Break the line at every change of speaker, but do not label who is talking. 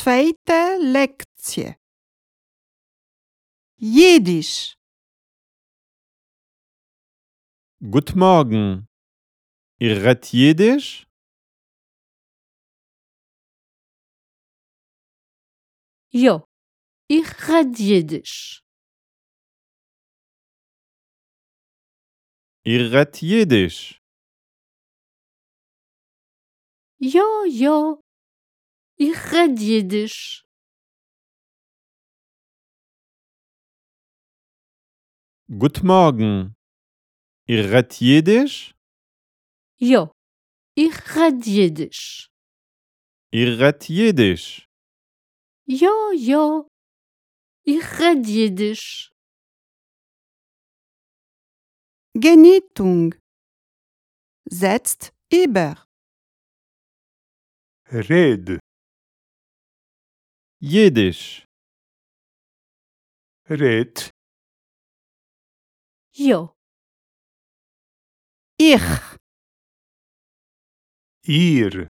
Zweite Lektie. Jiddisch.
Guten Morgen. Ihr redt Jiddisch?
Ja, ich red Jiddisch.
Ihr redt Jiddisch?
Ja, ich red Jiddisch.
Guten Morgen. Ihr redt Jiddisch?
Ja, ich red Jiddisch.
Ihr redt Jiddisch?
Ja, ich red Jiddisch.
Genitung. Setzt über.
red,
Jiddisch.
red,
Ja,
Ich.
ihr,